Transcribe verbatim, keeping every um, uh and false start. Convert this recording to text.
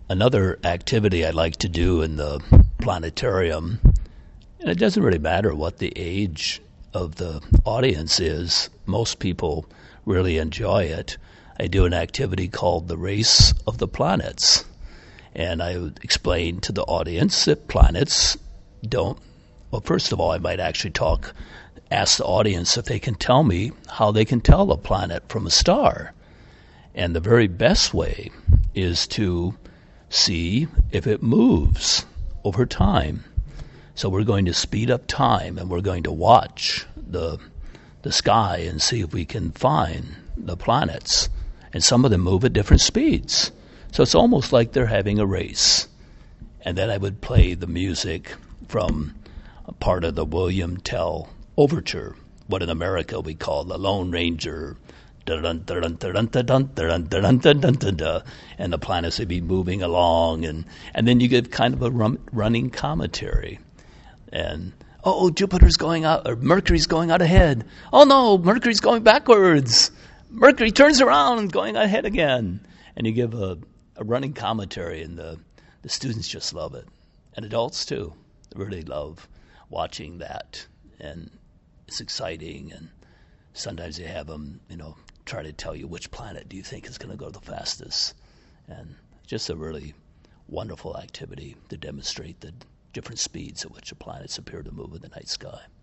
Another activity I like to do in the planetarium, and it doesn't really matter what the age of the audience is, most people really enjoy it. I do an activity called the Race of the Planets. And I would explain to the audience that planets don't, well, first of all, I might actually talk, ask the audience if they can tell me how they can tell a planet from a star. And the very best way is to see if it moves over time. So we're going to speed up time and we're going to watch the the sky and see if we can find the planets. And some of them move at different speeds. So it's almost like they're having a race. And then I would play the music from a part of the William Tell Overture, what in America we call the Lone Ranger. And the planets would be moving along. And, and then you get kind of a rum, running commentary. And, oh, Jupiter's going out, or Mercury's going out ahead. Oh, no, Mercury's going backwards. Mercury turns around and going ahead again. And you give a, a running commentary, and the, the students just love it. And adults, too, really love watching that. And it's exciting. And sometimes you have them, you know, try to tell you which planet do you think is going to go the fastest. And just a really wonderful activity to demonstrate the different speeds at which the planets appear to move in the night sky.